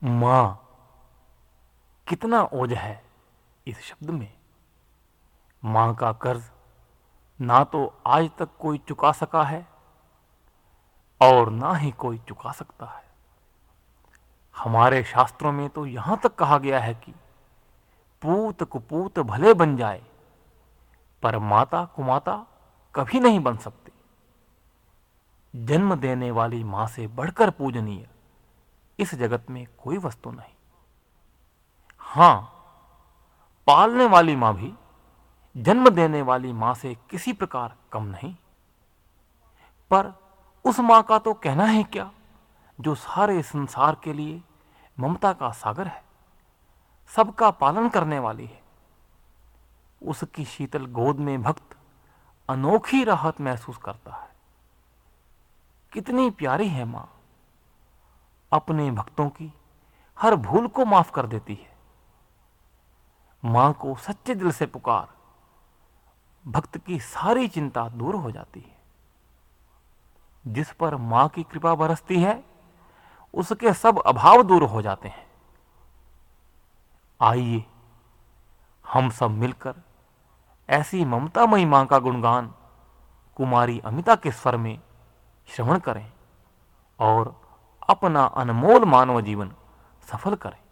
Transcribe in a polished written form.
मां, कितना ओज है इस शब्द में। मां का कर्ज ना तो आज तक कोई चुका सका है और ना ही कोई चुका सकता है। हमारे शास्त्रों में तो यहां तक कहा गया है कि पूत कुपूत भले बन जाए पर माता कुमाता कभी नहीं बन सकती। जन्म देने वाली मां से बढ़कर पूजनीय इस जगत में कोई वस्तु नहीं। हां, पालने वाली मां भी जन्म देने वाली मां से किसी प्रकार कम नहीं। पर उस मां का तो कहना है क्या जो सारे संसार के लिए ममता का सागर है, सबका पालन करने वाली है। उसकी शीतल गोद में भक्त अनोखी राहत महसूस करता है। कितनी प्यारी है मां, अपने भक्तों की हर भूल को माफ कर देती है। मां को सच्चे दिल से पुकार, भक्त की सारी चिंता दूर हो जाती है। जिस पर मां की कृपा बरसती है उसके सब अभाव दूर हो जाते हैं। आइए हम सब मिलकर ऐसी ममतामयी मां का गुणगान कुमारी अमिता के स्वर में श्रवण करें और अपना अनमोल मानव जीवन सफल करें।